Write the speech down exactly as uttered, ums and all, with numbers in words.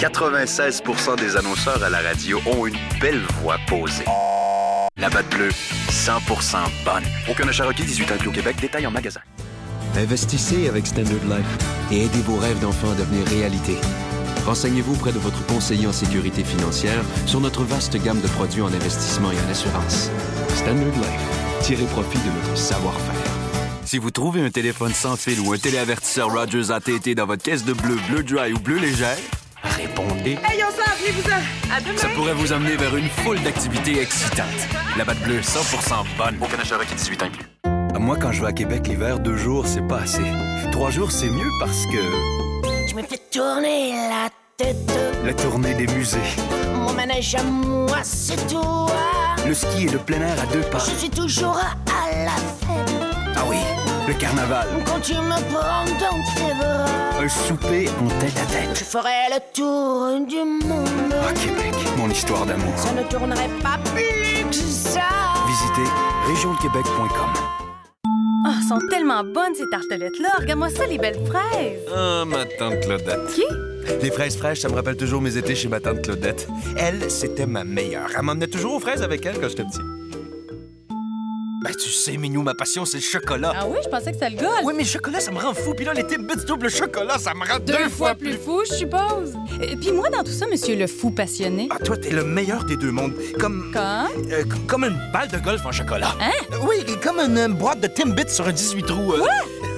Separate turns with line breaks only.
quatre-vingt-seize pour cent des annonceurs à la radio ont une belle voix posée. La Batte Bleue, cent pour cent bonne. Aucun achat requis, dix-huit ans inclus au Québec. Détail en magasin.
Investissez avec Standard Life et aidez vos rêves d'enfant à devenir réalité. Renseignez-vous auprès de votre conseiller en sécurité financière sur notre vaste gamme de produits en investissement et en assurance. Standard Life. Tirez profit de notre savoir-faire.
Si vous trouvez un téléphone sans fil ou un téléavertisseur Rogers A T T dans votre caisse de bleu, bleu dry ou bleu légère, répondez.
Hey, on s'en venez-vous-en! À demain!
Ça pourrait vous emmener vers une foule d'activités excitantes. La Batte Bleue, cent pour cent bonne.
Aucun achat requis, dix-huit ans inclus.
Moi, quand je vais à Québec l'hiver, deux jours, c'est pas assez. Trois jours, c'est mieux parce que...
Je me fais tourner la tête.
La tournée des musées.
Mon manège à moi, c'est toi.
Le ski et le plein air à deux pas.
Je suis toujours à la fête.
Ah oui, le carnaval.
Quand tu me prends dans tes bras.
Un souper en tête à tête.
Je ferai le tour du monde.
À Québec, mon histoire d'amour.
Ça ne tournerait pas plus que ça.
Visitez région de québec point com.
Oh, elles sont tellement bonnes, ces tartelettes-là. Regarde-moi ça, les belles fraises.
Ah, ma tante Claudette.
Qui?
Les fraises fraîches, ça me rappelle toujours mes étés chez ma tante Claudette. Elle, c'était ma meilleure. Elle m'emmenait toujours aux fraises avec elle quand j'étais petit. Ben, tu sais, Minou, ma passion, c'est le chocolat.
Ah oui, je pensais que c'était le golf.
Oui, mais le chocolat, ça me rend fou. Puis là, les Timbits double chocolat, ça me rend deux,
Deux fois plus fou, je suppose. Et puis moi, dans tout ça, monsieur le fou passionné.
Ah, toi, t'es le meilleur des deux mondes. Comme...
Comme?
euh, comme une balle de golf en chocolat.
Hein?
Oui, comme une, euh, boîte de Timbits sur un dix-huit trous. Euh...